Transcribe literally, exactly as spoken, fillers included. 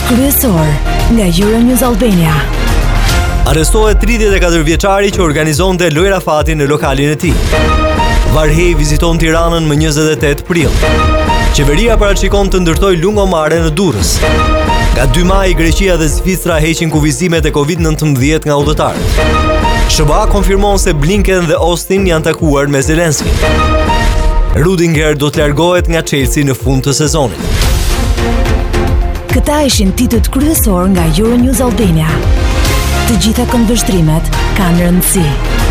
kryesor nga Euronews Albania. Arrestohet tridhjetë e katër vjeçari që organizonte lojra fati në lokalin e tij. Varhej viziton Tiranën më njëzet e tetë prill. Qeveria parashikon të ndërtojë lungomare në Durrës. Nga dy maj, Greqia dhe Zvicra heqin kufizimet e kovid nëntëmbëdhjetë nga udhëtarët. S B A konfirmon se Blinken dhe Austin janë takuar me Zelenskin. Rudiger do të largohet nga Chelsea në fund të sezonit. Këta ishin titët kryesor nga Euronews Albania. Të gjitha këndvështrimet kanë rëndësi.